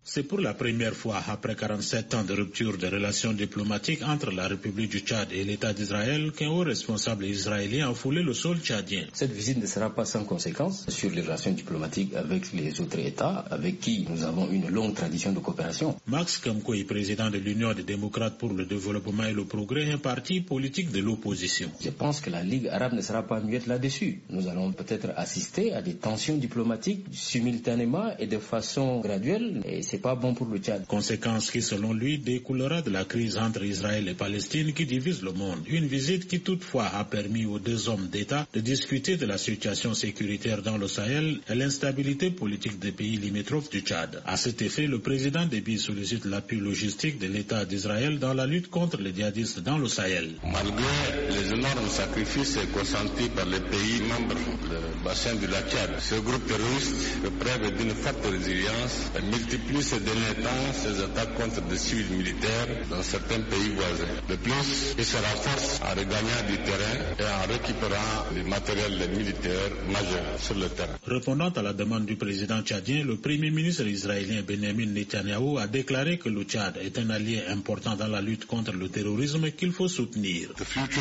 C'est pour la première fois après 47 ans de rupture des relations diplomatiques entre la République du Tchad et l'État d'Israël qu'un haut responsable israélien a foulé le sol tchadien. Cette visite ne sera pas sans conséquences sur les relations diplomatiques avec les autres États avec qui nous avons une longue tradition de coopération. Max Kamkoui, président de l'Union des démocrates pour le développement et le progrès, un parti politique de l'opposition. Je pense que la Ligue arabe ne sera pas muette là-dessus. Nous allons peut-être assister à des tensions diplomatiques simultanément et de façon graduelle, et c'est pas bon pour le Tchad. Conséquence qui, selon lui, découlera de la crise entre Israël et Palestine qui divise le monde. Une visite qui toutefois a permis aux deux hommes d'État de discuter de la situation sécuritaire dans le Sahel et l'instabilité politique des pays limitrophes du Tchad. À cet effet, le président Déby sollicite l'appui logistique de l'État d'Israël dans la lutte contre les djihadistes dans le Sahel. Malgré les énormes sacrifices consentis par les pays membres du bassin du lac Tchad, ce groupe terroriste fait preuve d'une forte résilience et multiplie ces derniers temps ses attaques contre des civils militaires dans certains pays voisins. De plus, il se renforce en regagnant du terrain et en récupérant les matériels militaires majeurs sur le terrain. Répondant à la demande du président tchadien, le premier ministre israélien Benjamin Netanyahou a déclaré que le Tchad est un allié important dans la lutte contre le terrorisme qu'il faut soutenir.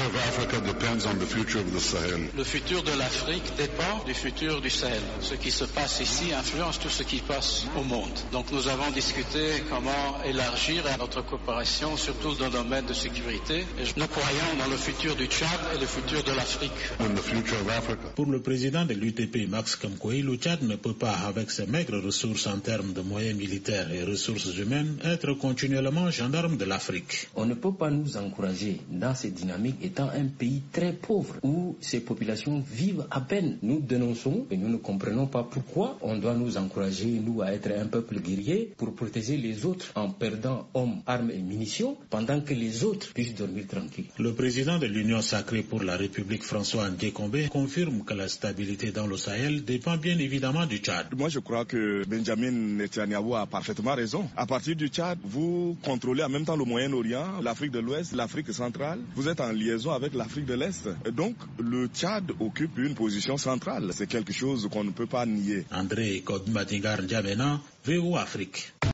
Le futur de l'Afrique dépend du futur du Sahel. Ce qui se passe ici influence tout ce qui passe au monde. Donc nous avons discuté comment élargir notre coopération, surtout dans le domaine de sécurité. Et nous croyons dans le futur du Tchad et le futur de l'Afrique. Pour le président de l'UTP, Max Kamkoui, le Tchad ne peut pas, avec ses maigres ressources en termes de moyens militaires et ressources humaines, être continuellement gendarme de l'Afrique. On ne peut pas nous encourager dans cette dynamique étant un pays très pauvre où ces populations vivent à peine. Nous dénonçons et nous ne comprenons pas pourquoi on doit nous encourager, nous, à être un peuple guerrier pour protéger les autres en perdant hommes, armes et munitions pendant que les autres puissent dormir tranquilles. Le président de l'Union sacrée pour la République, François Ndjekombe, confirme que la stabilité dans le Sahel dépend bien évidemment du Tchad. Moi, je crois que Benjamin Netanyahou a parfaitement raison. À partir du Tchad, vous contrôlez en même temps le Moyen-Orient, l'Afrique de l'Ouest, l'Afrique centrale. Vous êtes en liaison avec l'Afrique de l'Est. Et donc, le Tchad occupe une position centrale. C'est quelque chose qu'on ne peut pas nier. André Kodmadingar N'Djamena, VO Afrique.